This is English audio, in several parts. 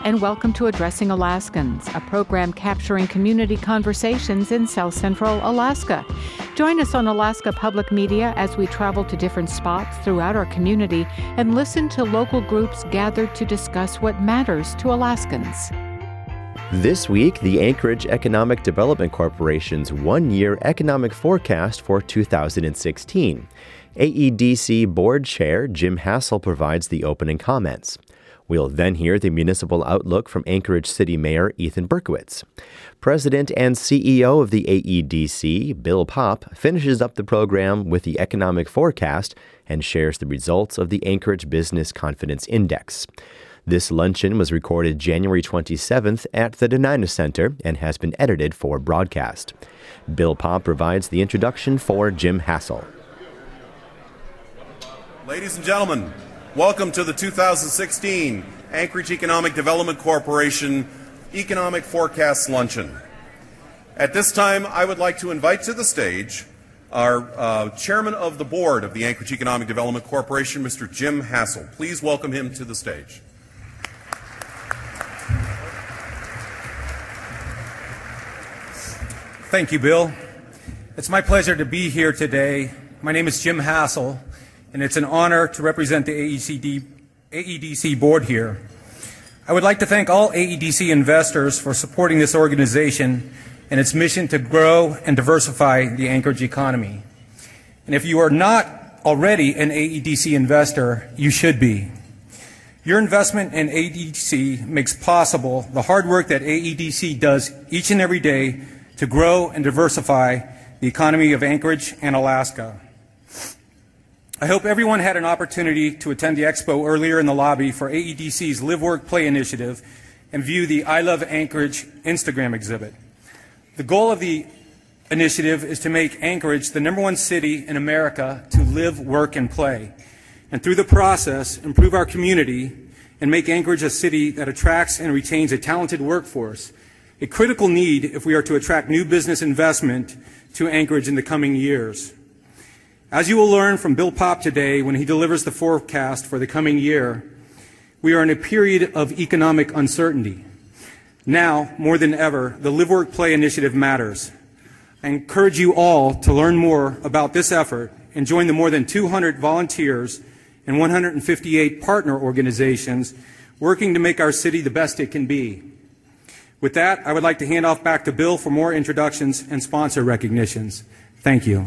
and welcome to Addressing Alaskans, a program capturing community conversations in South Central Alaska. Join us on Alaska Public Media as we travel to different spots throughout our community and listen to local groups gathered to discuss what matters to Alaskans. This week, the Anchorage Economic Development Corporation's one-year economic forecast for 2016. AEDC Board Chair Jim Hassell provides the opening comments. We'll then hear the municipal outlook from Anchorage City Mayor Ethan Berkowitz. President and CEO of the AEDC, Bill Popp, finishes up the program with the economic forecast and shares the results of the Anchorage Business Confidence Index. This luncheon was recorded January 27th at the Denina Center and has been edited for broadcast. Bill Popp provides the introduction for Jim Hassell. Ladies and gentlemen, welcome to the 2016 Anchorage Economic Development Corporation Economic Forecast Luncheon. At this time, I would like to invite to the stage our Chairman of the Board of the Anchorage Economic Development Corporation, Mr. Jim Hassell. Please welcome him to the stage. Thank you, Bill. It's my pleasure to be here today. My name is Jim Hassell, and it's an honor to represent the AEDC board here. I would like to thank all AEDC investors for supporting this organization and its mission to grow and diversify the Anchorage economy. And if you are not already an AEDC investor, you should be. Your investment in AEDC makes possible the hard work that AEDC does each and every day to grow and diversify the economy of Anchorage and Alaska. I hope everyone had an opportunity to attend the expo earlier in the lobby for AEDC's Live, Work, Play initiative and view the I Love Anchorage Instagram exhibit. The goal of the initiative is to make Anchorage the #1 city in America to live, work, and play, and through the process, improve our community and make Anchorage a city that attracts and retains a talented workforce, a critical need if we are to attract new business investment to Anchorage in the coming years. As you will learn from Bill Popp today when he delivers the forecast for the coming year, we are in a period of economic uncertainty. Now, more than ever, the Live, Work, Play initiative matters. I encourage you all to learn more about this effort and join the more than 200 volunteers and 158 partner organizations working to make our city the best it can be. With that, I would like to hand off back to Bill for more introductions and sponsor recognitions. Thank you.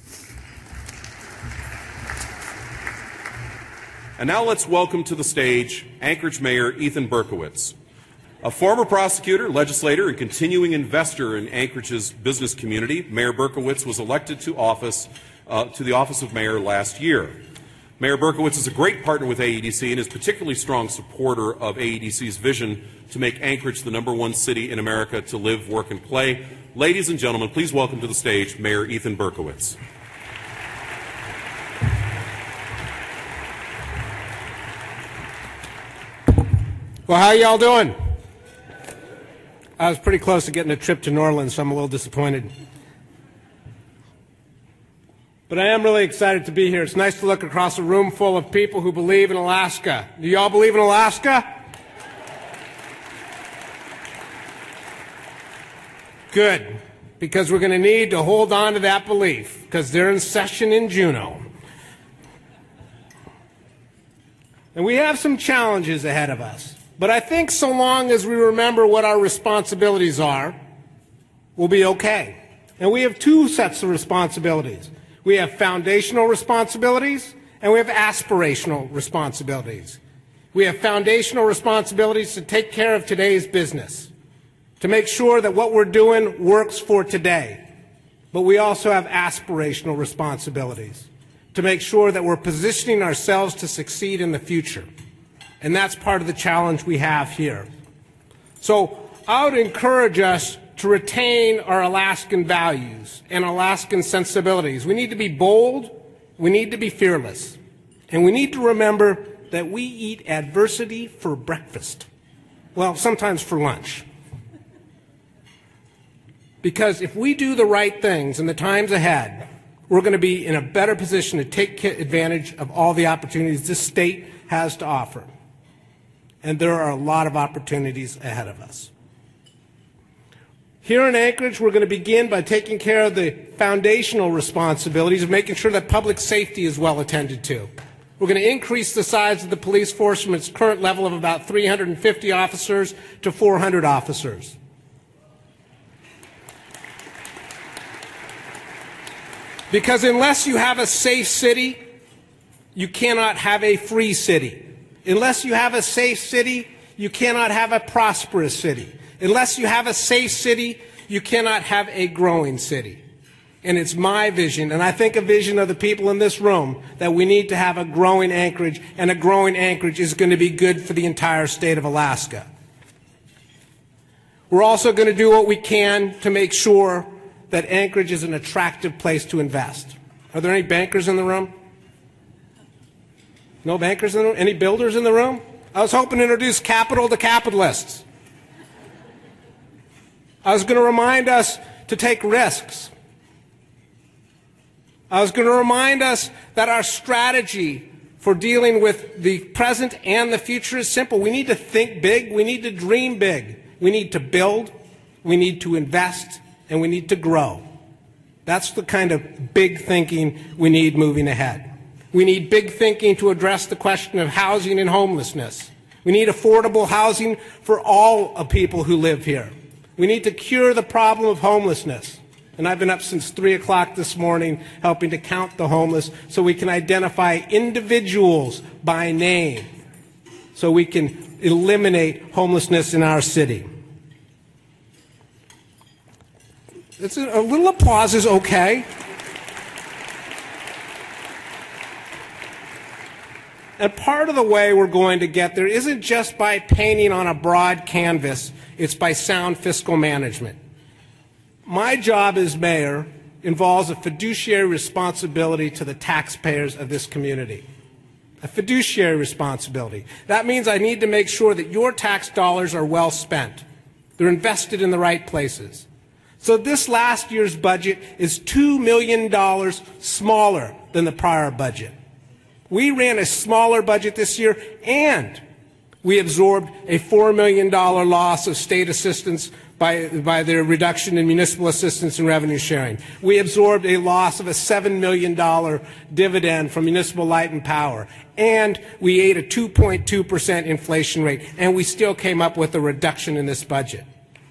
And now let's welcome to the stage Anchorage Mayor Ethan Berkowitz. A former prosecutor, legislator, and continuing investor in Anchorage's business community, Mayor Berkowitz was elected to the office of mayor last year. Mayor Berkowitz is a great partner with AEDC and is a particularly strong supporter of AEDC's vision to make Anchorage the #1 city in America to live, work, and play. Ladies and gentlemen, please welcome to the stage Mayor Ethan Berkowitz. Well, how y'all doing? I was pretty close to getting a trip to New Orleans, so I'm a little disappointed. But I am really excited to be here. It's nice to look across a room full of people who believe in Alaska. Do y'all believe in Alaska? Good, because we're going to need to hold on to that belief, because they're in session in Juneau. And we have some challenges ahead of us. But I think so long as we remember what our responsibilities are, we'll be okay. And we have two sets of responsibilities. We have foundational responsibilities and we have aspirational responsibilities. We have foundational responsibilities to take care of today's business, to make sure that what we're doing works for today. But we also have aspirational responsibilities to make sure that we're positioning ourselves to succeed in the future. And that's part of the challenge we have here. So I would encourage us to retain our Alaskan values and Alaskan sensibilities. We need to be bold, we need to be fearless, and we need to remember that we eat adversity for breakfast. Well, sometimes for lunch. Because if we do the right things in the times ahead, we're going to be in a better position to take advantage of all the opportunities this state has to offer. and there are a lot of opportunities ahead of us. Here in Anchorage, we're going to begin by taking care of the foundational responsibilities of making sure that public safety is well attended to. We're going to increase the size of the police force from its current level of about 350 officers to 400 officers. Because unless you have a safe city, you cannot have a free city. Unless you have a safe city, you cannot have a prosperous city. Unless you have a safe city, you cannot have a growing city. And it's my vision, and I think a vision of the people in this room, that we need to have a growing Anchorage, and a growing Anchorage is going to be good for the entire state of Alaska. We're also going to do what we can to make sure that Anchorage is an attractive place to invest. Are there any bankers in the room? No bankers in the room? Any builders in the room? I was hoping to introduce capital to capitalists. I was going to remind us to take risks. I was going to remind us that our strategy for dealing with the present and the future is simple. We need to think big. We need to dream big. We need to build. We need to invest. And we need to grow. That's the kind of big thinking we need moving ahead. We need big thinking to address the question of housing and homelessness. We need affordable housing for all of people who live here. We need to cure the problem of homelessness. And I've been up since 3 o'clock this morning helping to count the homeless so we can identify individuals by name so we can eliminate homelessness in our city. A little applause is okay. And part of the way we're going to get there isn't just by painting on a broad canvas, it's by sound fiscal management. My job as mayor involves a fiduciary responsibility to the taxpayers of this community. A fiduciary responsibility. That means I need to make sure that your tax dollars are well spent. They're invested in the right places. So this last year's budget is $2 million smaller than the prior budget. We ran a smaller budget this year, and we absorbed a $4 million loss of state assistance by their reduction in municipal assistance and revenue sharing. We absorbed a loss of a $7 million dividend from municipal light and power. And we ate a 2.2% inflation rate, and we still came up with a reduction in this budget.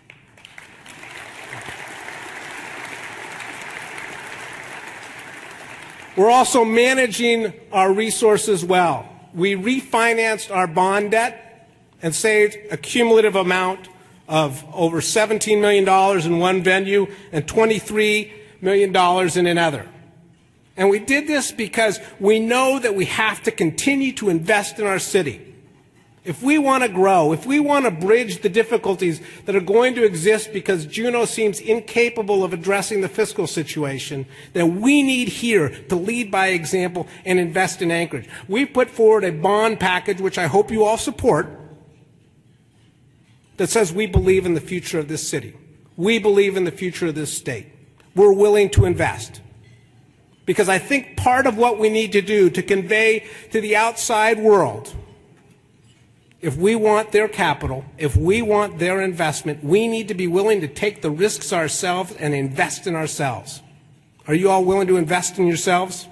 We're also managing our resources well. We refinanced our bond debt and saved a cumulative amount of over $17 million in one venue and $23 million in another. And we did this because we know that we have to continue to invest in our city. If we want to grow, if we want to bridge the difficulties that are going to exist because Juneau seems incapable of addressing the fiscal situation, then we need here to lead by example and invest in Anchorage. We put forward a bond package, which I hope you all support, that says we believe in the future of this city. We believe in the future of this state. We're willing to invest. Because I think part of what we need to do to convey to the outside world, if we want their capital, if we want their investment, we need to be willing to take the risks ourselves and invest in ourselves. Are you all willing to invest in yourselves?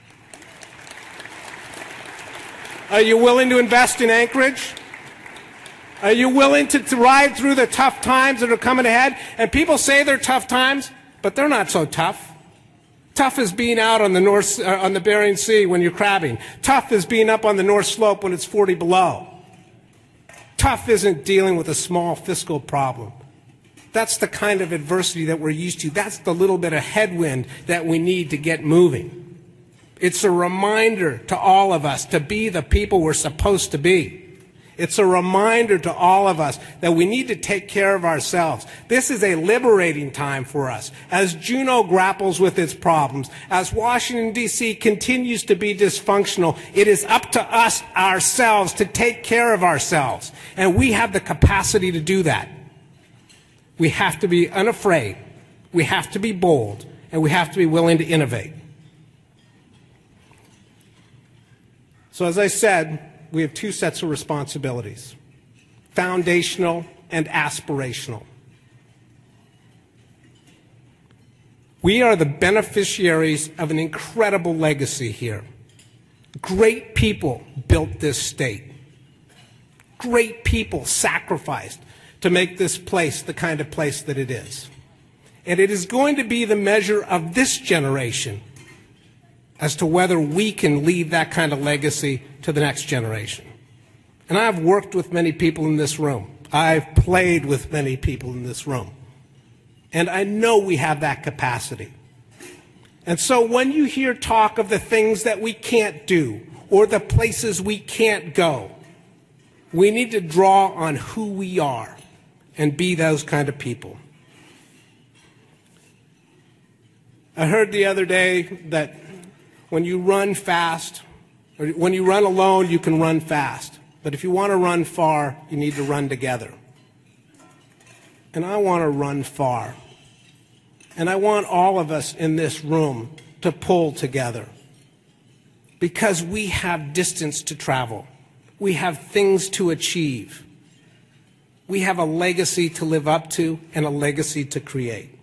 Are you willing to invest in Anchorage? Are you willing to ride through the tough times that are coming ahead? And people say they're tough times, but they're not so tough. Tough is being out on the Bering Sea when you're crabbing. Tough is being up on the North Slope when it's 40 below. Tough isn't dealing with a small fiscal problem. That's the kind of adversity that we're used to. That's the little bit of headwind that we need to get moving. It's a reminder to all of us to be the people we're supposed to be. It's a reminder to all of us that we need to take care of ourselves. This is a liberating time for us. As Juneau grapples with its problems, as Washington, D.C. continues to be dysfunctional, it is up to us ourselves to take care of ourselves. And we have the capacity to do that. We have to be unafraid. We have to be bold. And we have to be willing to innovate. So as I said, we have two sets of responsibilities. foundational, and aspirational. We are the beneficiaries of an incredible legacy here. Great people built this state. Great people sacrificed to make this place the kind of place that it is. And it is going to be the measure of this generation as to whether we can leave that kind of legacy to the next generation. And I've worked with many people in this room. I've played with many people in this room. And I know we have that capacity. And so when you hear talk of the things that we can't do or the places we can't go, we need to draw on who we are and be those kind of people. I heard the other day that when you run fast, or when you run alone, you can run fast. But if you want to run far, you need to run together. And I want to run far. And I want all of us in this room to pull together. Because we have distance to travel. We have things to achieve. We have a legacy to live up to and a legacy to create.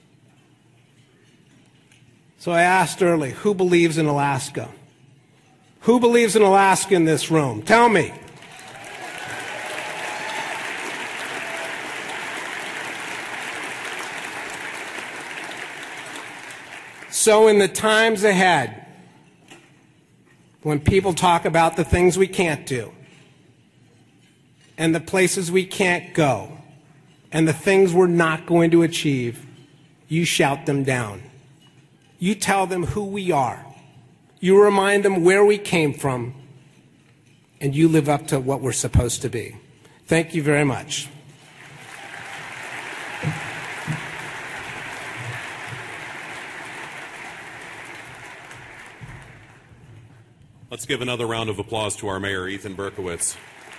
So I asked early, who believes in Alaska? Who believes in Alaska in this room? Tell me. So in the times ahead, when people talk about the things we can't do, and the places we can't go, and the things we're not going to achieve, you shout them down. You tell them who we are. You remind them where we came from, and you live up to what we're supposed to be. Thank you very much. Let's give another round of applause to our mayor, Ethan Berkowitz.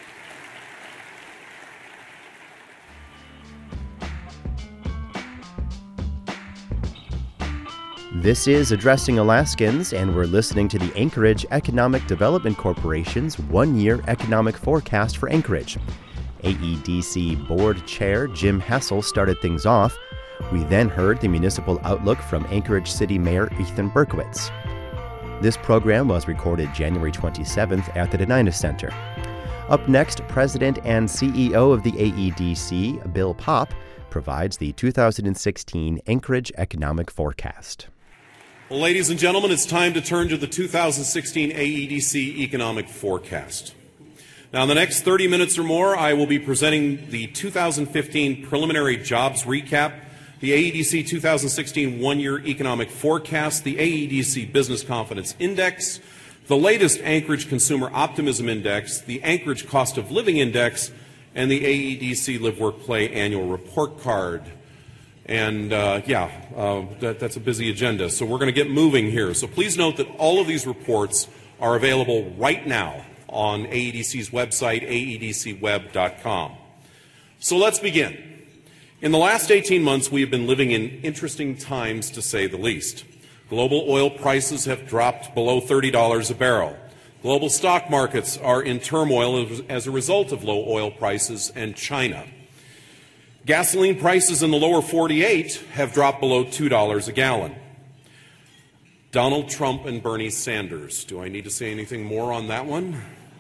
This is Addressing Alaskans, and we're listening to the Anchorage Economic Development Corporation's one-year economic forecast for Anchorage. AEDC Board Chair Jim Hessel started things off. We then heard the municipal outlook from Anchorage City Mayor Ethan Berkowitz. This program was recorded January 27th at the Denina Center. Up next, President and CEO of the AEDC, Bill Popp, provides the 2016 Anchorage Economic Forecast. Well, ladies and gentlemen, it's time to turn to the 2016 AEDC Economic Forecast. Now, in the next 30 minutes or more, I will be presenting the 2015 Preliminary Jobs Recap, the AEDC 2016 One-Year Economic Forecast, the AEDC Business Confidence Index, the latest Anchorage Consumer Optimism Index, the Anchorage Cost of Living Index, and the AEDC Live, Work, Play Annual Report Card. And that's a busy agenda, so we're going to get moving here. So please note that all of these reports are available right now on AEDC's website, aedcweb.com. So let's begin. In the last 18 months, we have been living in interesting times, to say the least. Global oil prices have dropped below $30 a barrel. Global stock markets are in turmoil as a result of low oil prices and China. Gasoline prices in the lower 48 have dropped below $2 a gallon. Donald Trump and Bernie Sanders. Do I need to say anything more on that one?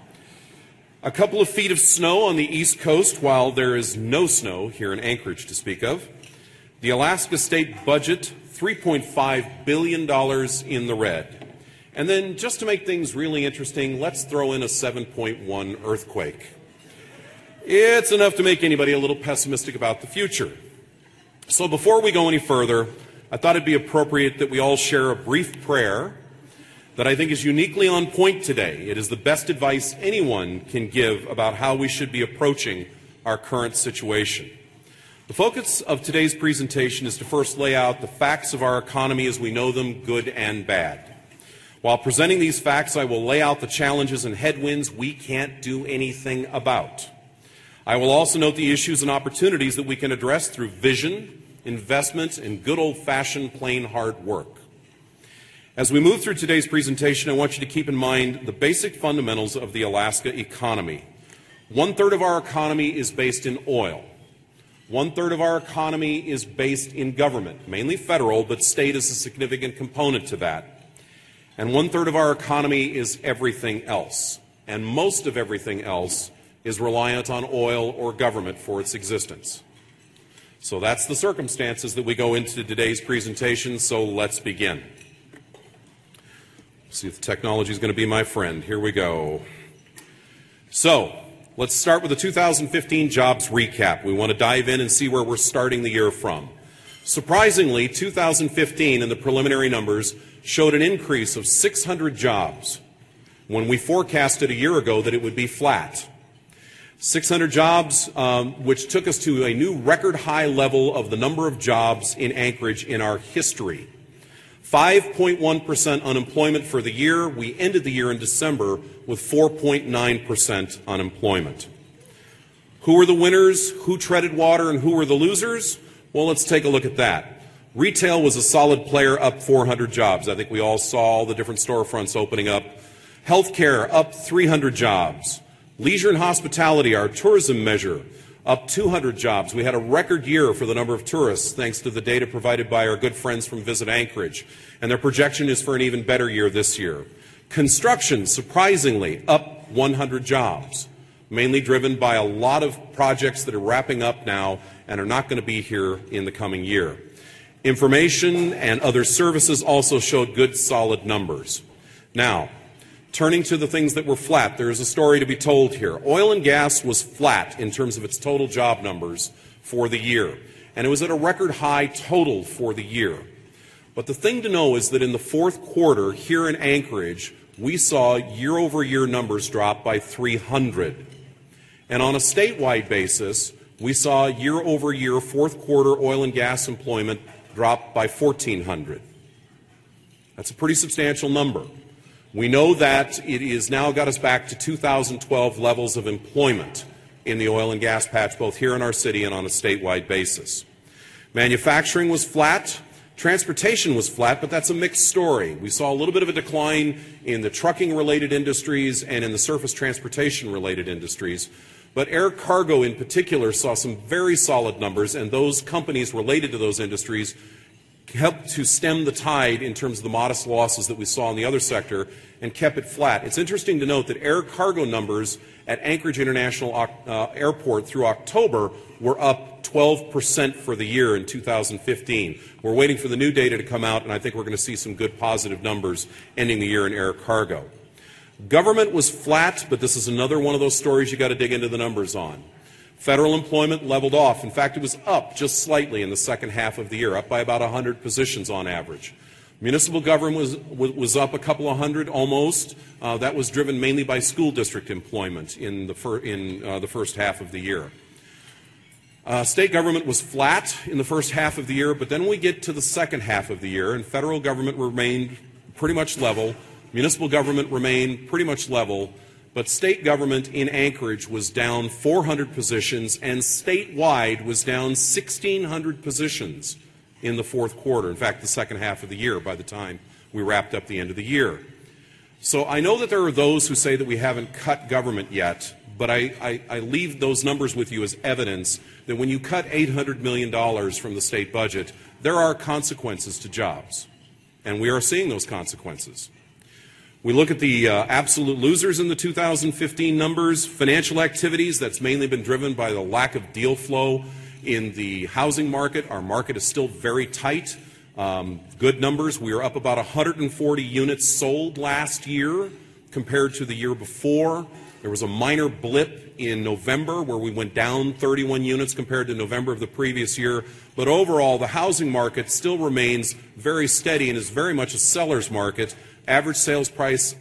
A couple of feet of snow on the East Coast, while there is no snow here in Anchorage to speak of. The Alaska State budget, $3.5 billion in the red. And then, just to make things really interesting, let's throw in a 7.1 earthquake. It's enough to make anybody a little pessimistic about the future. So before we go any further, I thought it'd be appropriate that we all share a brief prayer that I think is uniquely on point today. It is the best advice anyone can give about how we should be approaching our current situation. The focus of today's presentation is to first lay out the facts of our economy as we know them, good and bad. While presenting these facts, I will lay out the challenges and headwinds we can't do anything about. I will also note the issues and opportunities that we can address through vision, investment, and good old-fashioned plain hard work. As we move through today's presentation, I want you to keep in mind the basic fundamentals of the Alaska economy. 1/3 of our economy is based in oil. 1/3 of our economy is based in government, mainly federal, but state is a significant component to that. And 1/3 of our economy is everything else. And most of everything else is reliant on oil or government for its existence. So that's the circumstances that we go into today's presentation, so let's begin. See if the technology is going to be my friend. Here we go. So, let's start with the 2015 jobs recap. We want to dive in and see where we're starting the year from. Surprisingly, 2015 and the preliminary numbers showed an increase of 600 jobs when we forecasted a year ago that it would be flat. 600 jobs, which took us to a new record high level of the number of jobs in Anchorage in our history. 5.1% unemployment for the year. We ended the year in December with 4.9% unemployment. Who were the winners? Who treaded water? And who were the losers? Well, let's take a look at that. Retail was a solid player, up 400 jobs. I think we all saw all the different storefronts opening up. Healthcare, up 300 jobs. Leisure and hospitality, our tourism measure, up 200 jobs. We had a record year for the number of tourists, thanks to the data provided by our good friends from Visit Anchorage. And their projection is for an even better year this year. Construction, surprisingly, up 100 jobs, mainly driven by a lot of projects that are wrapping up now and are not going to be here in the coming year. Information and other services also showed good, solid numbers. Now, turning to the things that were flat, there is a story to be told here. Oil and gas was flat in terms of its total job numbers for the year, and it was at a record high total for the year. But the thing to know is that in the fourth quarter here in Anchorage, we saw year-over-year numbers drop by 300. And on a statewide basis, we saw year-over-year fourth quarter oil and gas employment drop by 1,400. That's a pretty substantial number. We know that it is now got us back to 2012 levels of employment in the oil and gas patch, both here in our city and on a statewide basis. Manufacturing was flat. Transportation was flat, but that's a mixed story. We saw a little bit of a decline in the trucking-related industries and in the surface transportation-related industries. But air cargo in particular saw some very solid numbers, and those companies related to those industries helped to stem the tide in terms of the modest losses that we saw in the other sector and kept it flat. It's interesting to note that air cargo numbers at Anchorage International Airport through October were up 12% for the year in 2015. We're waiting for the new data to come out, and I think we're going to see some good positive numbers ending the year in air cargo. Government was flat, but this is another one of those stories you got to dig into the numbers on. Federal employment leveled off. In fact, it was up just slightly in the second half of the year, up by about 100 positions on average. Municipal government was up a couple of hundred almost. That was driven mainly by school district employment in the first half of the year. State government was flat in the first half of the year, but then we get to the second half of the year, and federal government remained pretty much level. Municipal government remained pretty much level. But state government in Anchorage was down 400 positions, and statewide was down 1,600 positions in the fourth quarter. In fact, the second half of the year, by the time we wrapped up the end of the year. So I know that there are those who say that we haven't cut government yet, but I leave those numbers with you as evidence that when you cut $800 million from the state budget, there are consequences to jobs. And we are seeing those consequences. We look at the absolute losers in the 2015 numbers. Financial activities, that's mainly been driven by the lack of deal flow in the housing market. Our market is still very tight. Good numbers. We are up about 140 units sold last year compared to the year before. There was a minor blip in November where we went down 31 units compared to November of the previous year. But overall, the housing market still remains very steady and is very much a seller's market. Average sales price,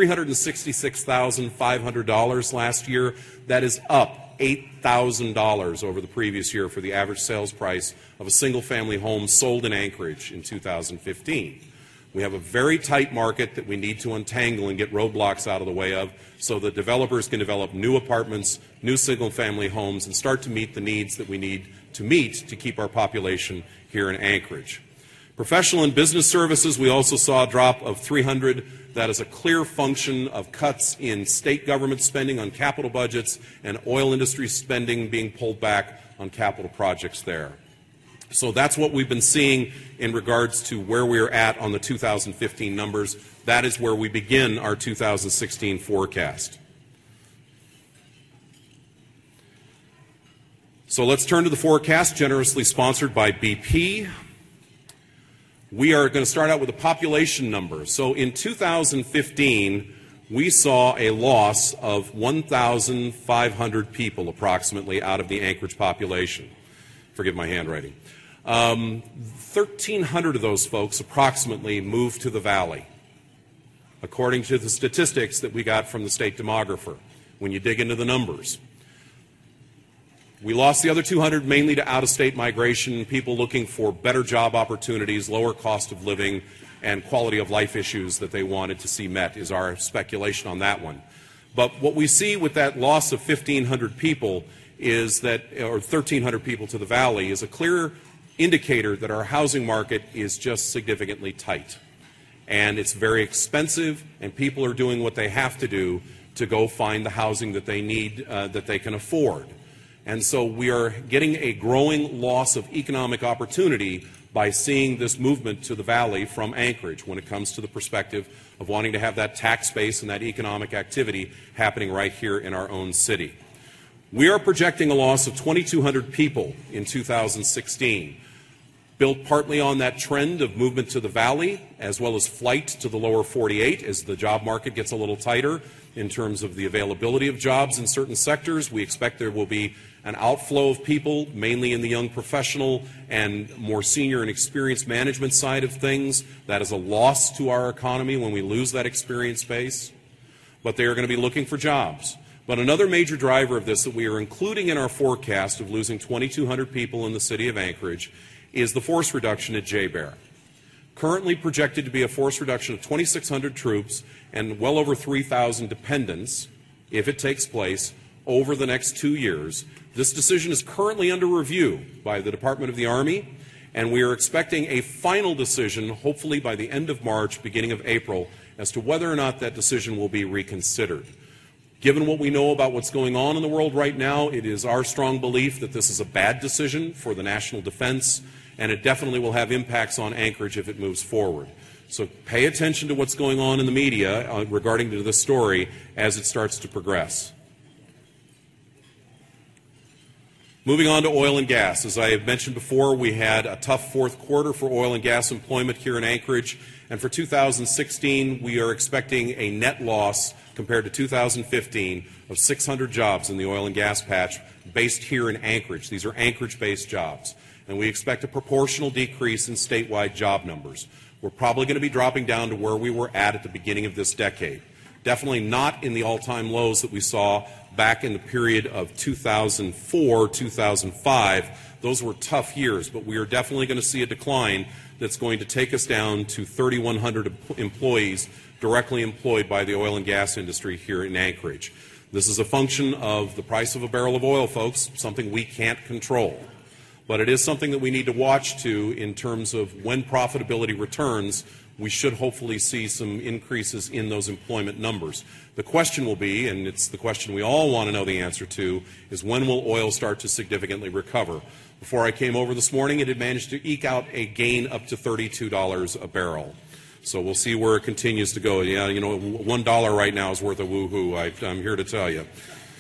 $366,500 last year. That is up $8,000 over the previous year for the average sales price of a single-family home sold in Anchorage in 2015. We have a very tight market that we need to untangle and get roadblocks out of the way of so that developers can develop new apartments, new single-family homes, and start to meet the needs that we need to meet to keep our population here in Anchorage. Professional and business services, we also saw a drop of 300. That is a clear function of cuts in state government spending on capital budgets and oil industry spending being pulled back on capital projects there. So that's what we've been seeing in regards to where we're at on the 2015 numbers. That is where we begin our 2016 forecast. So let's turn to the forecast, generously sponsored by BP. We are going to start out with the population number. So in 2015, we saw a loss of 1,500 people approximately out of the Anchorage population. Forgive my handwriting. 1,300 of those folks approximately moved to the valley, according to the statistics that we got from the state demographer when you dig into the numbers. We lost the other 200 mainly to out-of-state migration, people looking for better job opportunities, lower cost of living, and quality of life issues that they wanted to see met is our speculation on that one. But what we see with that loss of 1,500 people is that, or 1,300 people to the valley, is a clear indicator that our housing market is just significantly tight. And it's very expensive, and people are doing what they have to do to go find the housing that they need, that they can afford. And so we are getting a growing loss of economic opportunity by seeing this movement to the valley from Anchorage when it comes to the perspective of wanting to have that tax base and that economic activity happening right here in our own city. We are projecting a loss of 2,200 people in 2016, built partly on that trend of movement to the valley as well as flight to the lower 48 as the job market gets a little tighter in terms of the availability of jobs in certain sectors. We expect there will be an outflow of people, mainly in the young professional and more senior and experienced management side of things. That is a loss to our economy when we lose that experience base. But they are going to be looking for jobs. But another major driver of this that we are including in our forecast of losing 2,200 people in the city of Anchorage is the force reduction at JBER. Currently projected to be a force reduction of 2,600 troops and well over 3,000 dependents, if it takes place, over the next 2 years. This decision is currently under review by the Department of the Army, and we are expecting a final decision, hopefully by the end of March, beginning of April, as to whether or not that decision will be reconsidered. Given what we know about what's going on in the world right now, it is our strong belief that this is a bad decision for the national defense, and it definitely will have impacts on Anchorage if it moves forward. So pay attention to what's going on in the media regarding to this story as it starts to progress. Moving on to oil and gas. As I have mentioned before, we had a tough fourth quarter for oil and gas employment here in Anchorage, and for 2016 we are expecting a net loss compared to 2015 of 600 jobs in the oil and gas patch based here in Anchorage. These are Anchorage-based jobs, and we expect a proportional decrease in statewide job numbers. We're probably going to be dropping down to where we were at the beginning of this decade. Definitely not in the all-time lows that we saw back in the period of 2004, 2005. Those were tough years, but we are definitely going to see a decline that's going to take us down to 3,100 employees directly employed by the oil and gas industry here in Anchorage. This is a function of the price of a barrel of oil, folks, something we can't control. But it is something that we need to watch to in terms of when profitability returns. We should hopefully see some increases in those employment numbers. The question will be, and it's the question we all want to know the answer to, is when will oil start to significantly recover? Before I came over this morning, it had managed to eke out a gain up to $32 a barrel. So we'll see where it continues to go. Yeah, you know, $1 right now is worth a woo-hoo, I'm here to tell you.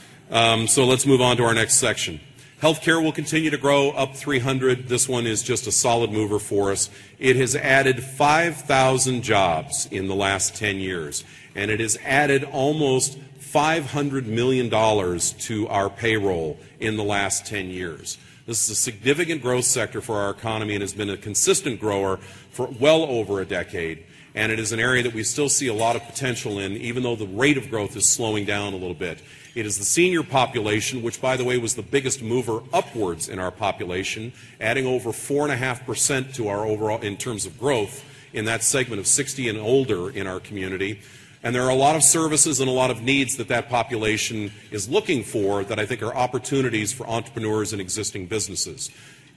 So let's move on to our next section. Healthcare will continue to grow, up 300. This one is just a solid mover for us. It has added 5,000 jobs in the last 10 years, and it has added almost $500 million to our payroll in the last 10 years. This is a significant growth sector for our economy and has been a consistent grower for well over a decade. And it is an area that we still see a lot of potential in, even though the rate of growth is slowing down a little bit. It is the senior population, which, by the way, was the biggest mover upwards in our population, adding over 4.5% to our overall in terms of growth in that segment of 60 and older in our community. And there are a lot of services and a lot of needs that that population is looking for that I think are opportunities for entrepreneurs and existing businesses.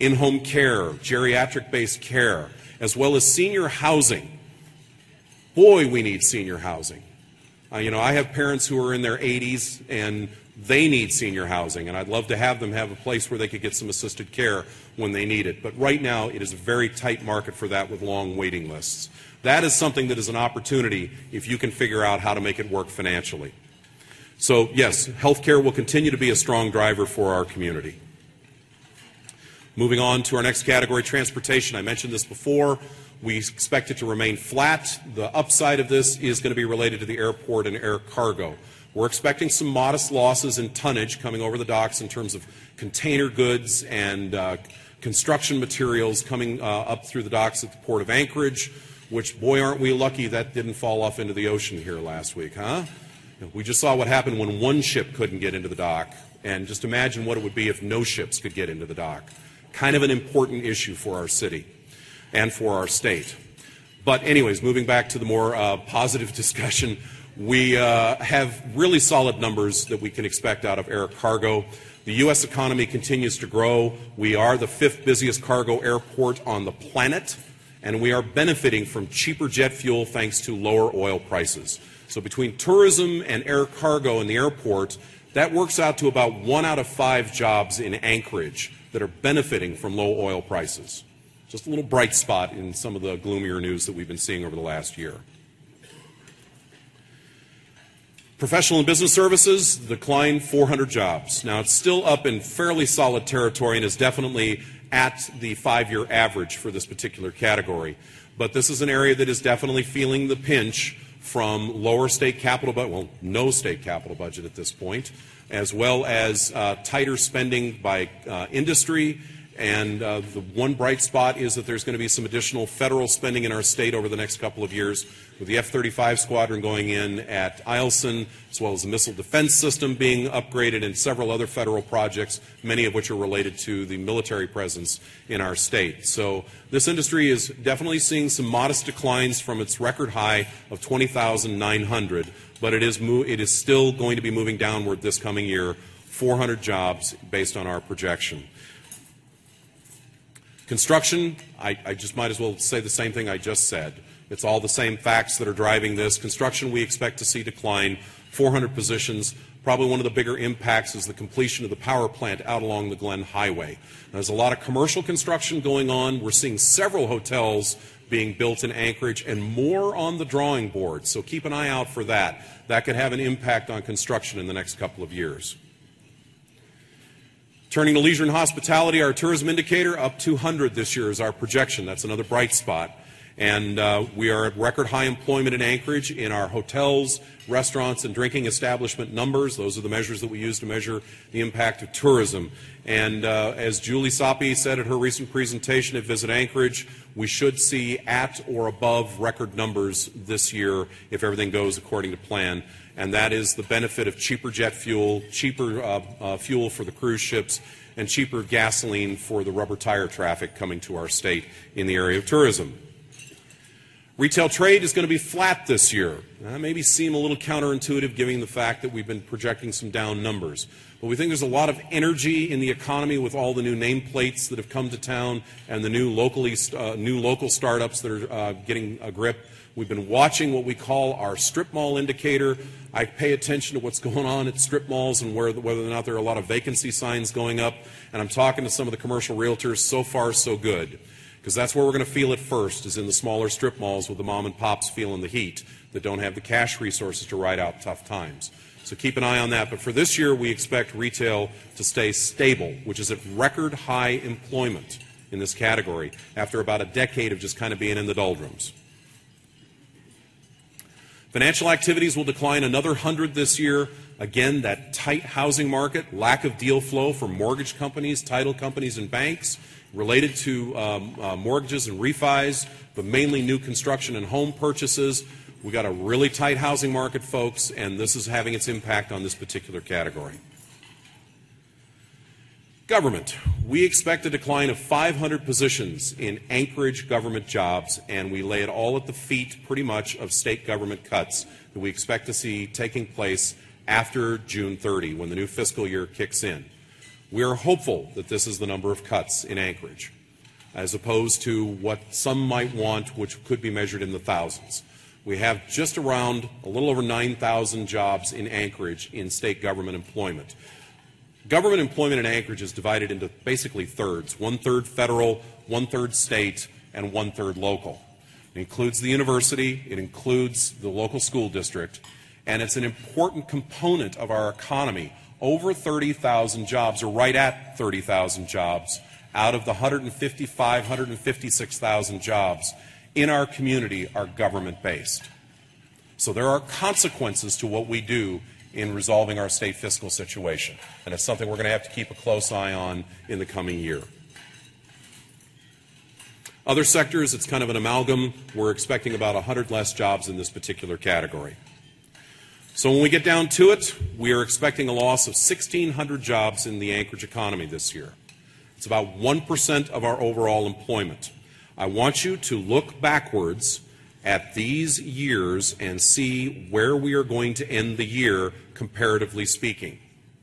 in-home care, geriatric-based care, as well as senior housing. Boy, we need senior housing. I have parents who are in their 80s, and they need senior housing, and I'd love to have them have a place where they could get some assisted care when they need it. But right now, it is a very tight market for that with long waiting lists. That is something that is an opportunity if you can figure out how to make it work financially. So, yes, healthcare will continue to be a strong driver for our community. Moving on to our next category, transportation. I mentioned this before. We expect it to remain flat. The upside of this is going to be related to the airport and air cargo. We're expecting some modest losses in tonnage coming over the docks in terms of container goods and construction materials coming up through the docks at the Port of Anchorage, which, boy, aren't we lucky that didn't fall off into the ocean here last week, huh? We just saw what happened when one ship couldn't get into the dock, and just imagine what it would be if no ships could get into the dock. Kind of an important issue for our city and for our state. But anyways, moving back to the more positive discussion, we have really solid numbers that we can expect out of air cargo. The U.S. economy continues to grow. We are the 5th busiest cargo airport on the planet, and we are benefiting from cheaper jet fuel thanks to lower oil prices. So between tourism and air cargo in the airport, that works out to about 1 out of 5 jobs in Anchorage that are benefiting from low oil prices. Just a little bright spot in some of the gloomier news that we've been seeing over the last year. Professional and business services declined 400 jobs. Now, it's still up in fairly solid territory and is definitely at the 5-year average for this particular category. But this is an area that is definitely feeling the pinch from lower state capital budget, well, no state capital budget at this point, as well as tighter spending by industry. And the one bright spot is that there's going to be some additional federal spending in our state over the next couple of years, with the F-35 squadron going in at Eielson, as well as the missile defense system being upgraded, and several other federal projects, many of which are related to the military presence in our state. So this industry is definitely seeing some modest declines from its record high of 20,900, but it is still going to be moving downward this coming year, 400 jobs based on our projection. Construction, I just might as well say the same thing I just said. It's all the same facts that are driving this. Construction we expect to see decline 400 positions. Probably one of the bigger impacts is the completion of the power plant out along the Glen Highway. There's a lot of commercial construction going on. We're seeing several hotels being built in Anchorage and more on the drawing board. So keep an eye out for that. That could have an impact on construction in the next couple of years. Turning to leisure and hospitality, our tourism indicator up 200 this year is our projection. That's another bright spot. And we are at record high employment in Anchorage in our hotels, restaurants, and drinking establishment numbers. Those are the measures that we use to measure the impact of tourism. And as Julie Soppe said at her recent presentation at Visit Anchorage, we should see at or above record numbers this year if everything goes according to plan. And that is the benefit of cheaper jet fuel, cheaper fuel for the cruise ships, and cheaper gasoline for the rubber tire traffic coming to our state in the area of tourism. Retail trade is going to be flat this year. That may seem a little counterintuitive given the fact that we've been projecting some down numbers. But we think there's a lot of energy in the economy with all the new nameplates that have come to town and the new local startups that are getting a grip. We've been watching what we call our strip mall indicator. I pay attention to what's going on at strip malls and whether or not there are a lot of vacancy signs going up. And I'm talking to some of the commercial realtors. So far, so good. Because that's where we're going to feel it first, is in the smaller strip malls with the mom and pops feeling the heat that don't have the cash resources to ride out tough times. So keep an eye on that. But for this year, we expect retail to stay stable, which is at record high employment in this category after about a decade of just kind of being in the doldrums. Financial activities will decline another 100 this year. Again, that tight housing market, lack of deal flow for mortgage companies, title companies, and banks related to mortgages and refis, but mainly new construction and home purchases. We got a really tight housing market, folks, and this is having its impact on this particular category. Government. We expect a decline of 500 positions in Anchorage government jobs, and we lay it all at the feet, pretty much, of state government cuts that we expect to see taking place after June 30, when the new fiscal year kicks in. We are hopeful that this is the number of cuts in Anchorage, as opposed to what some might want, which could be measured in the thousands. We have just around a little over 9,000 jobs in Anchorage in state government employment. Government employment in Anchorage is divided into basically thirds, 1/3 federal, 1/3 state, and 1/3 local. It includes the university, it includes the local school district, and it's an important component of our economy. Over 30,000 jobs, or right at 30,000 jobs, out of the 156,000 jobs in our community are government-based. So there are consequences to what we do in resolving our state fiscal situation, and it's something we're going to have to keep a close eye on in the coming year. Other sectors, it's kind of an amalgam. We're expecting about 100 less jobs in this particular category. So when we get down to it, we are expecting a loss of 1,600 jobs in the Anchorage economy this year. It's about 1% of our overall employment. I want you to look backwards at these years and see where we are going to end the year, comparatively speaking.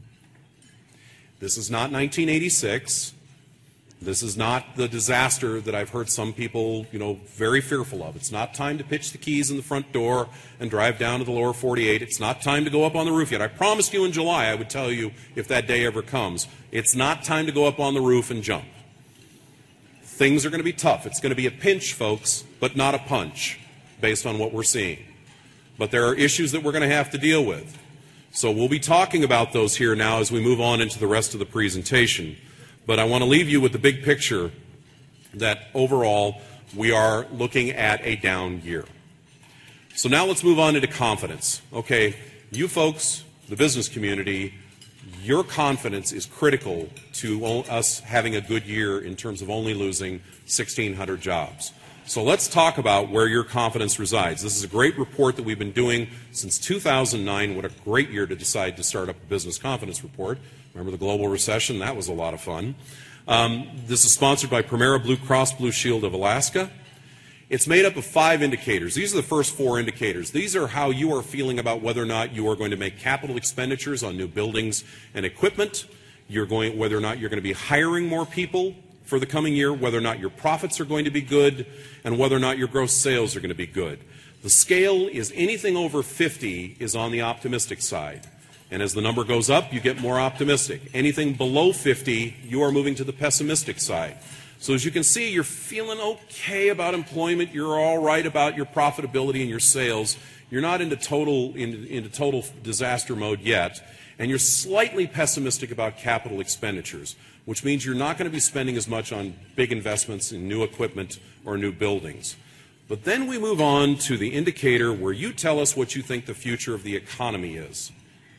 This is not 1986. This is not the disaster that I've heard some people, very fearful of. It's not time to pitch the keys in the front door and drive down to the lower 48. It's not time to go up on the roof yet. I promised you in July I would tell you if that day ever comes. It's not time to go up on the roof and jump. Things are going to be tough. It's going to be a pinch, folks, but not a punch, based on what we're seeing. But there are issues that we're going to have to deal with. So we'll be talking about those here now as we move on into the rest of the presentation. But I want to leave you with the big picture that overall we are looking at a down year. So now let's move on into confidence. Okay, you folks, the business community, your confidence is critical to us having a good year in terms of only losing 1,600 jobs. So let's talk about where your confidence resides. This is a great report that we've been doing since 2009. What a great year to decide to start up a business confidence report. Remember the global recession? That was a lot of fun. This is sponsored by Premera Blue Cross Blue Shield of Alaska. It's made up of 5 indicators. These are the first 4 indicators. These are how you are feeling about whether or not you are going to make capital expenditures on new buildings and equipment, whether or not you're going to be hiring more people for the coming year, whether or not your profits are going to be good, and whether or not your gross sales are going to be good. The scale is anything over 50 is on the optimistic side. And as the number goes up, you get more optimistic. Anything below 50, you are moving to the pessimistic side. So as you can see, you're feeling okay about employment. You're all right about your profitability and your sales. You're not into total disaster mode yet. And you're slightly pessimistic about capital expenditures, which means you're not going to be spending as much on big investments in new equipment or new buildings. But then we move on to the indicator where you tell us what you think the future of the economy is.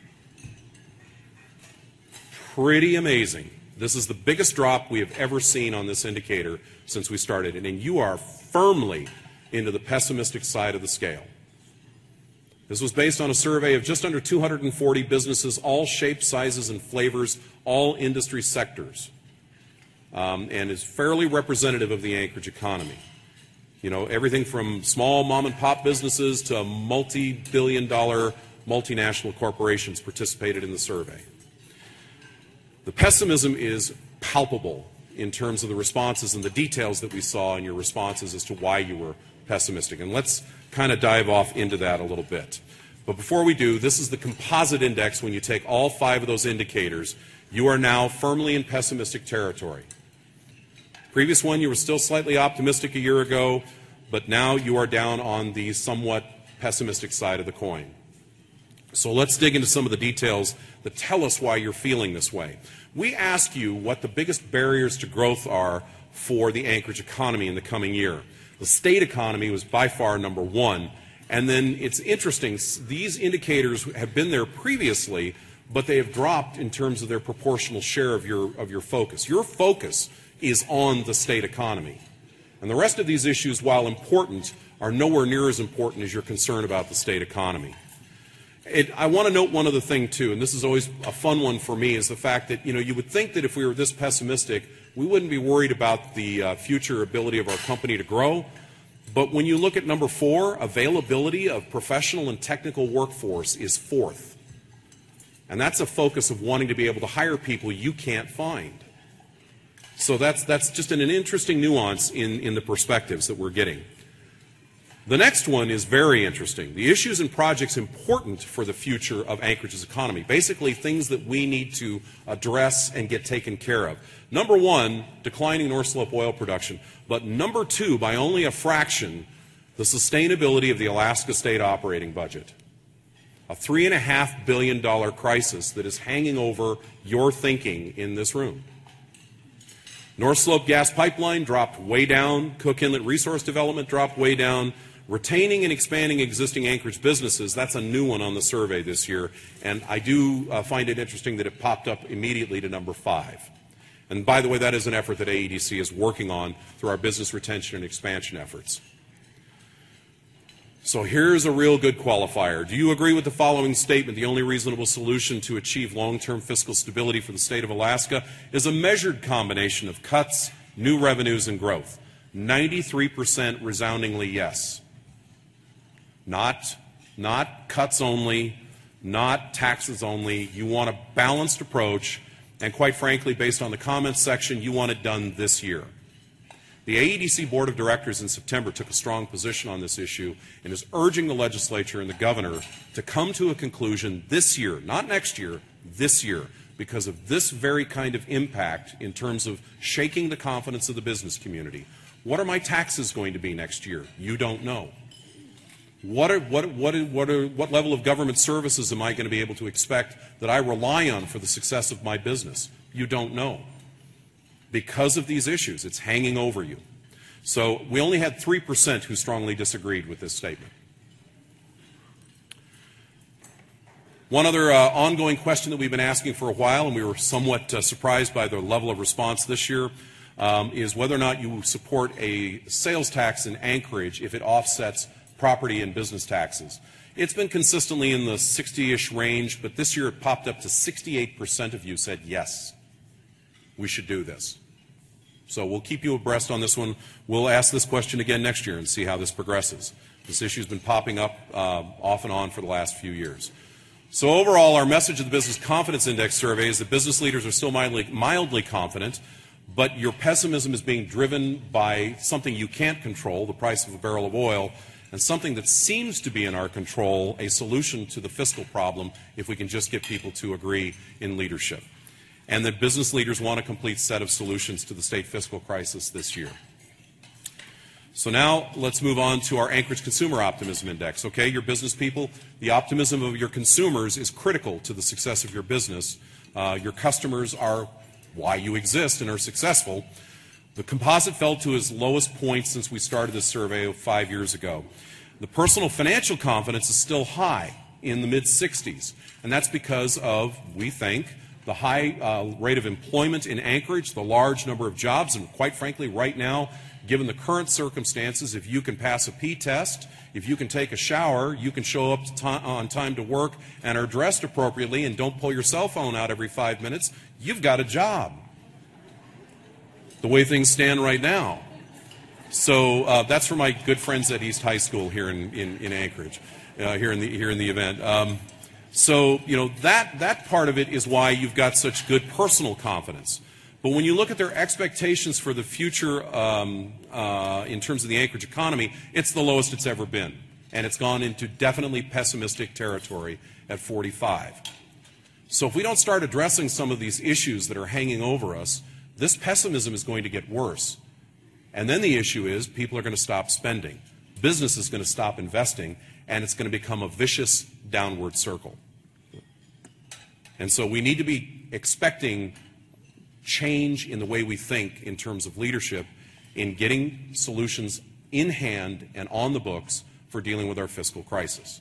Pretty amazing. This is the biggest drop we have ever seen on this indicator since we started it, and you are firmly into the pessimistic side of the scale. This was based on a survey of just under 240 businesses, all shapes, sizes, and flavors, all industry sectors, and is fairly representative of the Anchorage economy. Everything from small mom-and-pop businesses to multi-billion-dollar multinational corporations participated in the survey. The pessimism is palpable in terms of the responses and the details that we saw in your responses as to why you were pessimistic. And let's kind of dive off into that a little bit. But before we do, this is the composite index. When you take all 5 of those indicators, you are now firmly in pessimistic territory. Previous one, you were still slightly optimistic a year ago, but now you are down on the somewhat pessimistic side of the coin. So let's dig into some of the details that tell us why you're feeling this way. We ask you what the biggest barriers to growth are for the Anchorage economy in the coming year. The state economy was by far number 1. And then it's interesting, these indicators have been there previously, but they have dropped in terms of their proportional share of your focus. Your focus is on the state economy. And the rest of these issues, while important, are nowhere near as important as your concern about the state economy. I want to note one other thing, too, and this is always a fun one for me, is the fact that, you would think that if we were this pessimistic, we wouldn't be worried about the future ability of our company to grow. But when you look at number 4, availability of professional and technical workforce is 4th. And that's a focus of wanting to be able to hire people you can't find. So that's just an interesting nuance in the perspectives that we're getting. The next one is very interesting. The issues and projects important for the future of Anchorage's economy. Basically, things that we need to address and get taken care of. Number one, declining North Slope oil production. But number two, by only a fraction, the sustainability of the Alaska State operating budget. A $3.5 billion crisis that is hanging over your thinking in this room. North Slope gas pipeline dropped way down. Cook Inlet resource development dropped way down. Retaining and expanding existing Anchorage businesses, that's a new one on the survey this year. And I do find it interesting that it popped up immediately to number 5. And by the way, that is an effort that AEDC is working on through our business retention and expansion efforts. So here's a real good qualifier. Do you agree with the following statement? The only reasonable solution to achieve long-term fiscal stability for the state of Alaska is a measured combination of cuts, new revenues, and growth. 93% resoundingly yes. Not cuts only, not taxes only. You want a balanced approach, and quite frankly, based on the comments section, you want it done this year. The AEDC Board of Directors in September took a strong position on this issue and is urging the legislature and the governor to come to a conclusion this year, not next year, this year, because of this very kind of impact in terms of shaking the confidence of the business community. What are my taxes going to be next year? You don't know. What level of government services am I going to be able to expect that I rely on for the success of my business? You don't know. Because of these issues, it's hanging over you. So we only had 3% who strongly disagreed with this statement. One other ongoing question that we've been asking for a while, and we were somewhat surprised by the level of response this year, is whether or not you support a sales tax in Anchorage if it offsets property and business taxes. It's been consistently in the 60-ish range, but this year it popped up to 68% of you said yes, we should do this. So we'll keep you abreast on this one. We'll ask this question again next year and see how this progresses. This issue has been popping up off and on for the last few years. So overall, our message of the Business Confidence Index survey is that business leaders are still mildly confident, but your pessimism is being driven by something you can't control, the price of a barrel of oil, and something that seems to be in our control, a solution to the fiscal problem, if we can just get people to agree in leadership. And that business leaders want a complete set of solutions to the state fiscal crisis this year. So now let's move on to our Anchorage Consumer Optimism Index. Okay, your business people, the optimism of your consumers is critical to the success of your business. Your customers are why you exist and are successful. The composite fell to its lowest point since we started this survey 5 years ago. The personal financial confidence is still high, in the mid-60s, and that's because of, we think, the high rate of employment in Anchorage, the large number of jobs, and quite frankly, right now, given the current circumstances, if you can pass a P test, if you can take a shower, you can show up on time to work and are dressed appropriately and don't pull your cell phone out every 5 minutes, you've got a job. The way things stand right now. So that's for my good friends at East High School here in Anchorage, here in the event. So you know that part of it is why you've got such good personal confidence. But when you look at their expectations for the future in terms of the Anchorage economy, it's the lowest it's ever been, and it's gone into definitely pessimistic territory at 45. So if we don't start addressing some of these issues that are hanging over us, this pessimism is going to get worse. And then the issue is people are going to stop spending. Business is going to stop investing, and it's going to become a vicious downward circle. And so we need to be expecting change in the way we think in terms of leadership in getting solutions in hand and on the books for dealing with our fiscal crisis.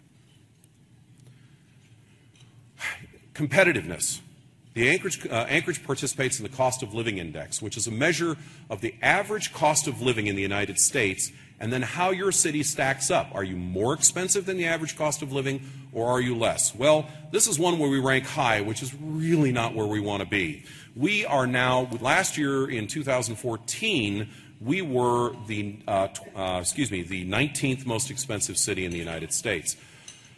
Competitiveness. The Anchorage participates in the Cost of Living Index, which is a measure of the average cost of living in the United States and then how your city stacks up. Are you more expensive than the average cost of living, or are you less? Well, this is one where we rank high, which is really not where we want to be. We are now, last year in 2014, we were the 19th most expensive city in the United States.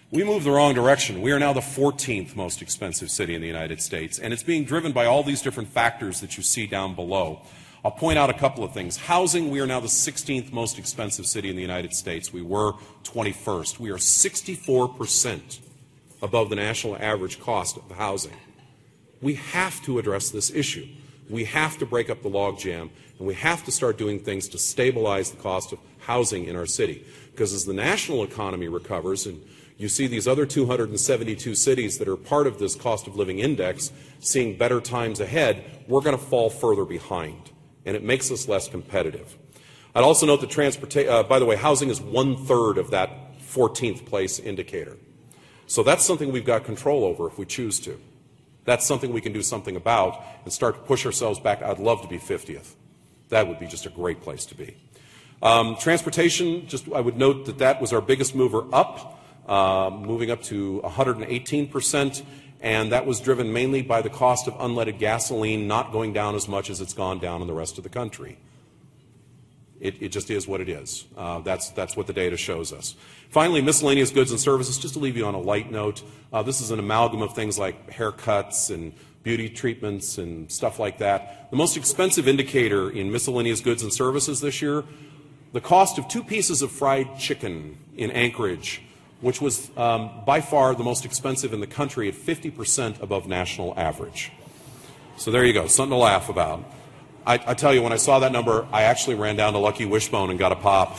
We moved the wrong direction. We are now the 14th most expensive city in the United States, and it's being driven by all these different factors that you see down below. I'll point out a couple of things. Housing, we are now the 16th most expensive city in the United States. We were 21st. We are 64% above the national average cost of housing. We have to address this issue. We have to break up the logjam, and we have to start doing things to stabilize the cost of housing in our city. Because as the national economy recovers, and you see these other 272 cities that are part of this cost of living index seeing better times ahead, we're going to fall further behind, and it makes us less competitive. I'd also note that by the way, housing is 1/3 of that 14th place indicator. So that's something we've got control over if we choose to. That's something we can do something about and start to push ourselves back. I'd love to be 50th. That would be just a great place to be. Transportation, I would note that that was our biggest mover up, moving up to 118%, and that was driven mainly by the cost of unleaded gasoline not going down as much as it's gone down in the rest of the country. It just is what it is. That's what the data shows us. Finally, miscellaneous goods and services, just to leave you on a light note, this is an amalgam of things like haircuts and beauty treatments and stuff like that. The most expensive indicator in miscellaneous goods and services this year, the cost of 2 pieces of fried chicken in Anchorage, which was by far the most expensive in the country at 50% above national average. So there you go, something to laugh about. I tell you, when I saw that number, I actually ran down to Lucky Wishbone and got a pop.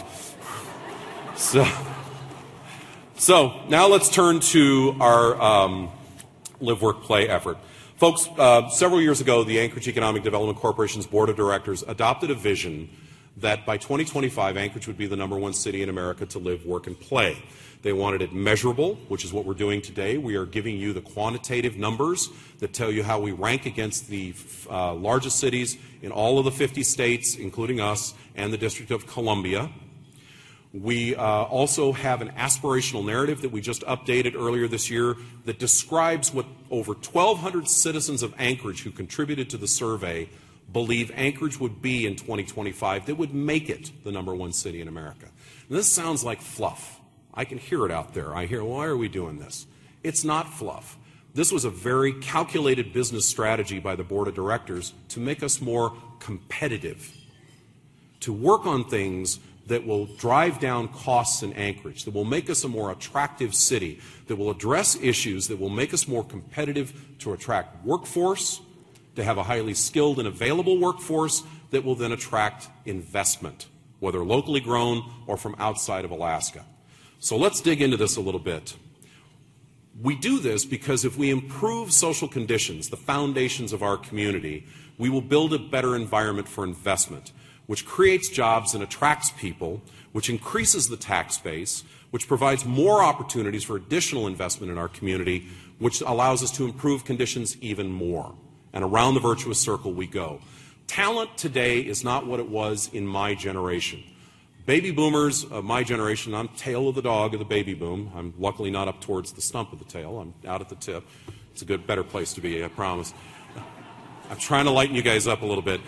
So now let's turn to our Live, Work, Play effort. Folks, several years ago, the Anchorage Economic Development Corporation's Board of Directors adopted a vision that by 2025, Anchorage would be the #1 city in America to live, work, and play. They wanted it measurable, which is what we're doing today. We are giving you the quantitative numbers that tell you how we rank against the largest cities in all of the 50 states, including us, and the District of Columbia. We also have an aspirational narrative that we just updated earlier this year that describes what over 1,200 citizens of Anchorage who contributed to the survey believe Anchorage would be in 2025 that would make it the #1 city in America. And this sounds like fluff. I can hear it out there. I hear, why are we doing this? It's not fluff. This was a very calculated business strategy by the Board of Directors to make us more competitive, to work on things that will drive down costs in Anchorage, that will make us a more attractive city, that will address issues that will make us more competitive to attract workforce, to have a highly skilled and available workforce that will then attract investment, whether locally grown or from outside of Alaska. So let's dig into this a little bit. We do this because if we improve social conditions, the foundations of our community, we will build a better environment for investment, which creates jobs and attracts people, which increases the tax base, which provides more opportunities for additional investment in our community, which allows us to improve conditions even more. And around the virtuous circle we go. Talent today is not what it was in my generation. Baby boomers of my generation, I'm tail of the dog of the baby boom. I'm luckily not up towards the stump of the tail. I'm out at the tip. It's a better place to be, I promise. I'm trying to lighten you guys up a little bit.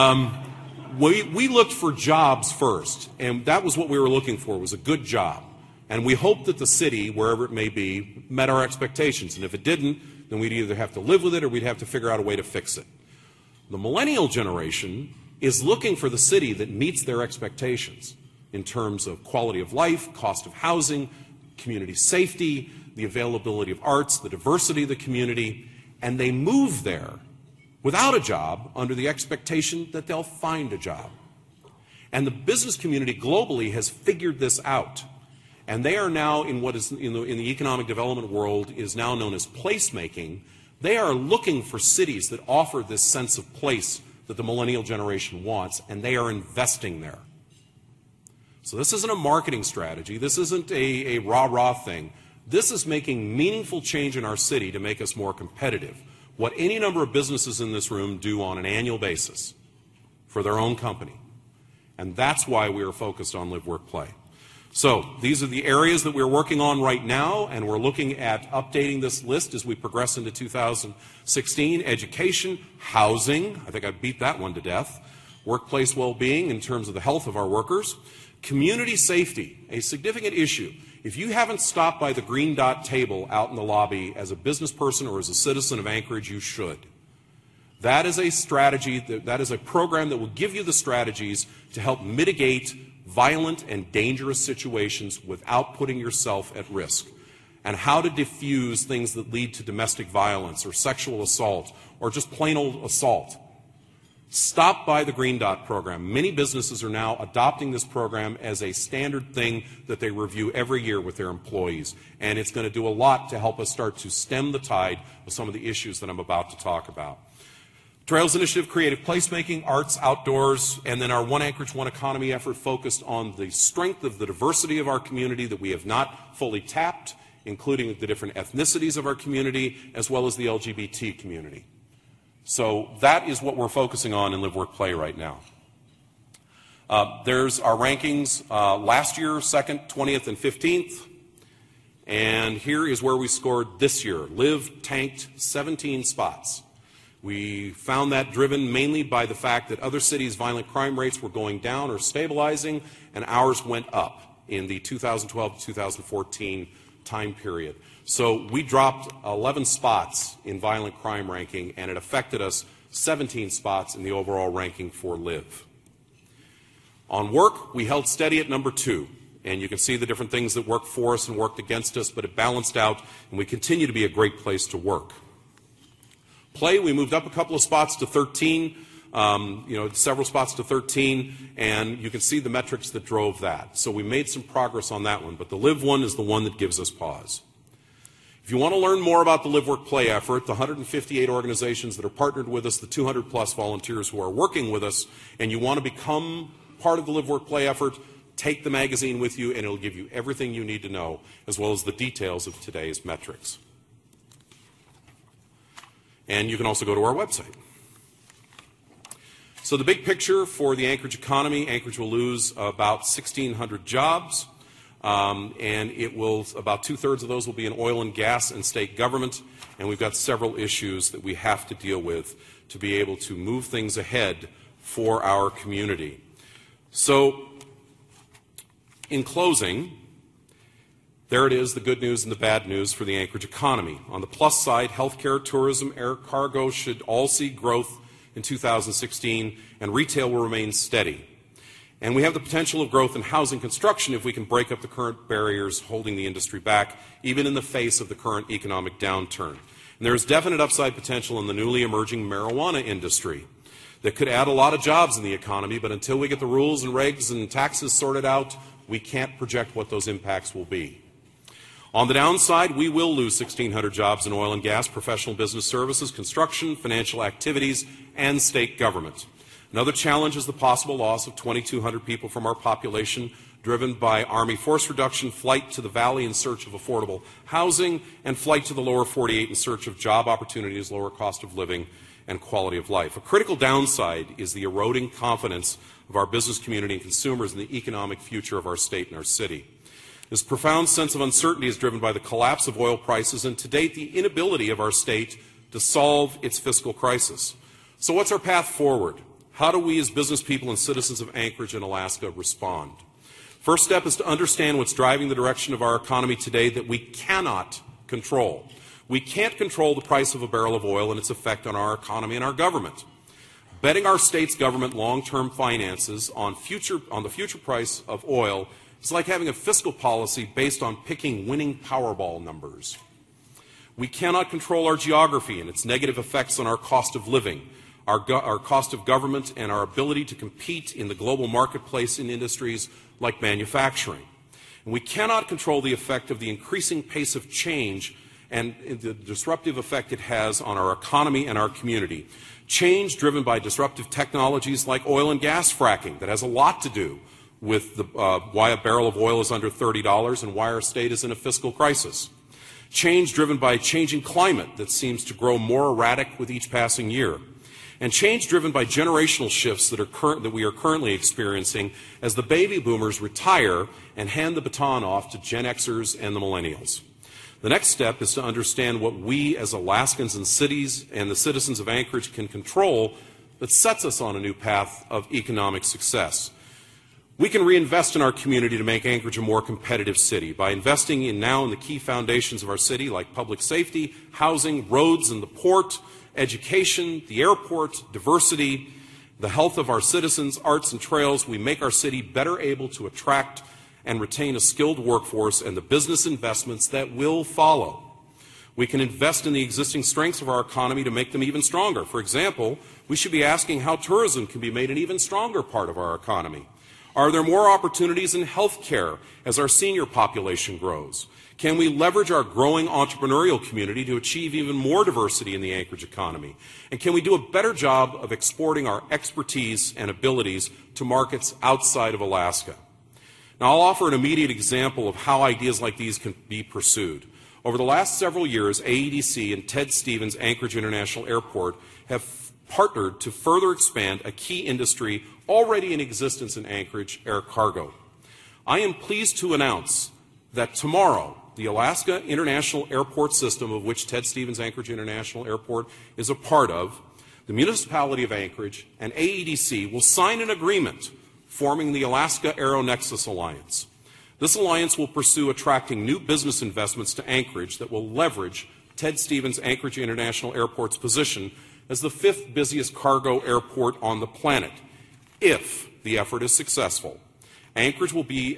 We looked for jobs first, and that was what we were looking for, was a good job. And we hoped that the city, wherever it may be, met our expectations. And if it didn't, then we'd either have to live with it or we'd have to figure out a way to fix it. The millennial generation is looking for the city that meets their expectations in terms of quality of life, cost of housing, community safety, the availability of arts, the diversity of the community, and they move there without a job under the expectation that they'll find a job. And the business community globally has figured this out. And they are now in what is in the economic development world is now known as placemaking. They are looking for cities that offer this sense of place that the millennial generation wants, and they are investing there. So this isn't a marketing strategy. This isn't a rah-rah thing. This is making meaningful change in our city to make us more competitive. What any number of businesses in this room do on an annual basis for their own company. And that's why we are focused on Live, Work, Play. So these are the areas that we're working on right now, and we're looking at updating this list as we progress into 2016. Education, housing, I think I beat that one to death. Workplace well-being in terms of the health of our workers. Community safety, a significant issue. If you haven't stopped by the green dot table out in the lobby as a business person or as a citizen of Anchorage, you should. That is a strategy, that is a program that will give you the strategies to help mitigate violent and dangerous situations without putting yourself at risk, and how to diffuse things that lead to domestic violence or sexual assault or just plain old assault. Stop by the Green Dot program. Many businesses are now adopting this program as a standard thing that they review every year with their employees, and it's going to do a lot to help us start to stem the tide of some of the issues that I'm about to talk about. Trails Initiative, creative placemaking, arts, outdoors, and then our One Anchorage, One Economy effort focused on the strength of the diversity of our community that we have not fully tapped, including the different ethnicities of our community, as well as the LGBT community. So that is what we're focusing on in Live, Work, Play right now. There's our rankings last year, 2nd, 20th, and 15th. And here is where we scored this year. Live tanked 17 spots. We found that driven mainly by the fact that other cities' violent crime rates were going down or stabilizing, and ours went up in the 2012 to 2014 time period. So we dropped 11 spots in violent crime ranking, and it affected us 17 spots in the overall ranking for Live. On work, we held steady at number 2, and you can see the different things that worked for us and worked against us, but it balanced out, and we continue to be a great place to work. Play, we moved up a couple of spots to 13, several spots to 13, and you can see the metrics that drove that. So we made some progress on that one, but the Live one is the one that gives us pause. If you want to learn more about the Live, Work, Play effort, the 158 organizations that are partnered with us, the 200-plus volunteers who are working with us, and you want to become part of the Live, Work, Play effort, take the magazine with you, and it'll give you everything you need to know, as well as the details of today's metrics. And you can also go to our website. So the big picture for the Anchorage economy, Anchorage will lose about 1,600 jobs, and it will, about 2/3 of those will be in oil and gas and state government, and we've got several issues that we have to deal with to be able to move things ahead for our community. So, in closing, there it is, the good news and the bad news for the Anchorage economy. On the plus side, healthcare, tourism, air cargo should all see growth in 2016, and retail will remain steady. And we have the potential of growth in housing construction if we can break up the current barriers holding the industry back, even in the face of the current economic downturn. And there is definite upside potential in the newly emerging marijuana industry that could add a lot of jobs in the economy, but until we get the rules and regs and taxes sorted out, we can't project what those impacts will be. On the downside, we will lose 1,600 jobs in oil and gas, professional business services, construction, financial activities, and state government. Another challenge is the possible loss of 2,200 people from our population, driven by Army force reduction, flight to the Valley in search of affordable housing, and flight to the lower 48 in search of job opportunities, lower cost of living, and quality of life. A critical downside is the eroding confidence of our business community and consumers in the economic future of our state and our city. This profound sense of uncertainty is driven by the collapse of oil prices and, to date, the inability of our state to solve its fiscal crisis. So what's our path forward? How do we as business people and citizens of Anchorage and Alaska respond? First step is to understand what's driving the direction of our economy today that we cannot control. We can't control the price of a barrel of oil and its effect on our economy and our government. Betting our state's government long-term finances on the future price of oil is like having a fiscal policy based on picking winning Powerball numbers. We cannot control our geography and its negative effects on our cost of living, our cost of government, and our ability to compete in the global marketplace in industries like manufacturing. And we cannot control the effect of the increasing pace of change and the disruptive effect it has on our economy and our community. Change driven by disruptive technologies like oil and gas fracking that has a lot to do with why a barrel of oil is under $30 and why our state is in a fiscal crisis. Change driven by a changing climate that seems to grow more erratic with each passing year. And change driven by generational shifts that we are currently experiencing as the baby boomers retire and hand the baton off to Gen Xers and the millennials. The next step is to understand what we as Alaskans and cities and the citizens of Anchorage can control that sets us on a new path of economic success. We can reinvest in our community to make Anchorage a more competitive city by investing in the key foundations of our city, like public safety, housing, roads and the port, education, the airport, diversity, the health of our citizens, arts and trails. We make our city better able to attract and retain a skilled workforce and the business investments that will follow. We can invest in the existing strengths of our economy to make them even stronger. For example, we should be asking how tourism can be made an even stronger part of our economy. Are there more opportunities in health care as our senior population grows? Can we leverage our growing entrepreneurial community to achieve even more diversity in the Anchorage economy? And can we do a better job of exporting our expertise and abilities to markets outside of Alaska? Now, I'll offer an immediate example of how ideas like these can be pursued. Over the last several years, AEDC and Ted Stevens Anchorage International Airport have partnered to further expand a key industry already in existence in Anchorage, air cargo. I am pleased to announce that tomorrow, the Alaska International Airport System, of which Ted Stevens Anchorage International Airport is a part of, the municipality of Anchorage and AEDC will sign an agreement forming the Alaska Aeronexus Alliance. This alliance will pursue attracting new business investments to Anchorage that will leverage Ted Stevens Anchorage International Airport's position as the 5th busiest cargo airport on the planet. If the effort is successful, Anchorage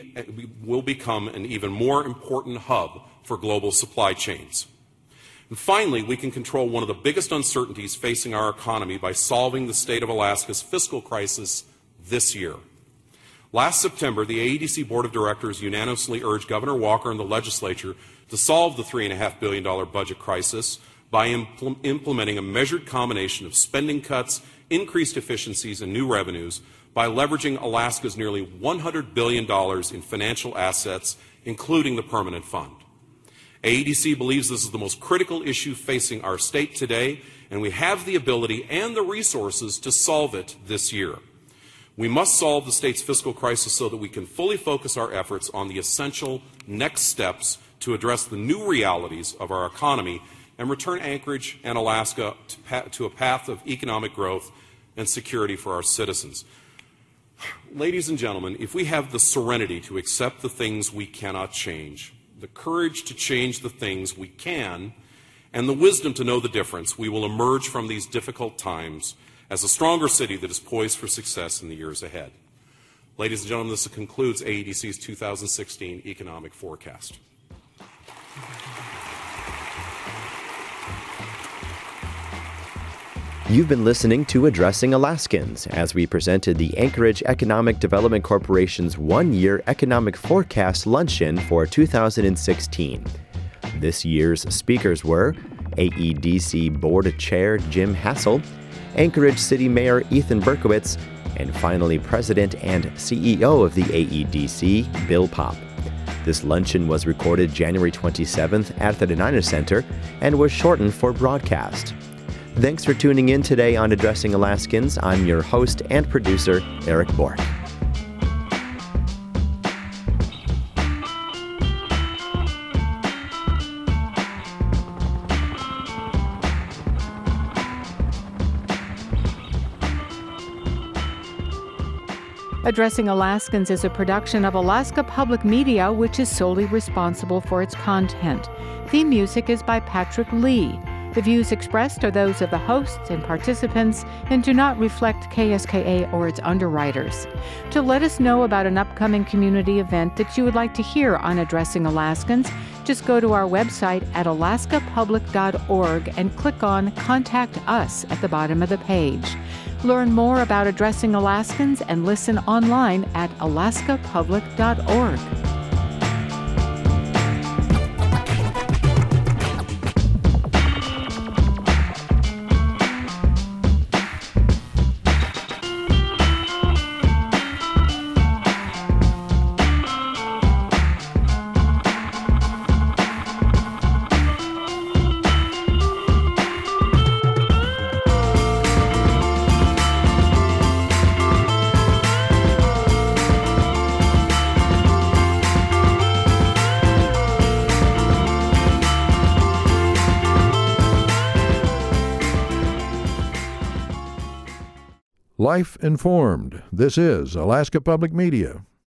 will become an even more important hub for global supply chains. And finally, we can control one of the biggest uncertainties facing our economy by solving the state of Alaska's fiscal crisis this year. Last September, the AEDC Board of Directors unanimously urged Governor Walker and the legislature to solve the $3.5 billion budget crisis by implementing a measured combination of spending cuts, increased efficiencies, and new revenues by leveraging Alaska's nearly $100 billion in financial assets, including the Permanent Fund. AEDC believes this is the most critical issue facing our state today, and we have the ability and the resources to solve it this year. We must solve the state's fiscal crisis so that we can fully focus our efforts on the essential next steps to address the new realities of our economy and return Anchorage and Alaska to a path of economic growth and security for our citizens. Ladies and gentlemen, if we have the serenity to accept the things we cannot change, the courage to change the things we can, and the wisdom to know the difference, we will emerge from these difficult times as a stronger city that is poised for success in the years ahead. Ladies and gentlemen, this concludes AEDC's 2016 economic forecast. You've been listening to Addressing Alaskans as we presented the Anchorage Economic Development Corporation's one-year economic forecast luncheon for 2016. This year's speakers were AEDC Board Chair Jim Hassel, Anchorage City Mayor Ethan Berkowitz, and finally President and CEO of the AEDC, Bill Popp. This luncheon was recorded January 27th at the Denina Center and was shortened for broadcast. Thanks for tuning in today on Addressing Alaskans. I'm your host and producer, Eric Bork. Addressing Alaskans is a production of Alaska Public Media, which is solely responsible for its content. Theme music is by Patrick Lee. The views expressed are those of the hosts and participants and do not reflect KSKA or its underwriters. To let us know about an upcoming community event that you would like to hear on Addressing Alaskans, just go to our website at alaskapublic.org and click on Contact Us at the bottom of the page. Learn more about Addressing Alaskans and listen online at alaskapublic.org. Life Informed. This is Alaska Public Media.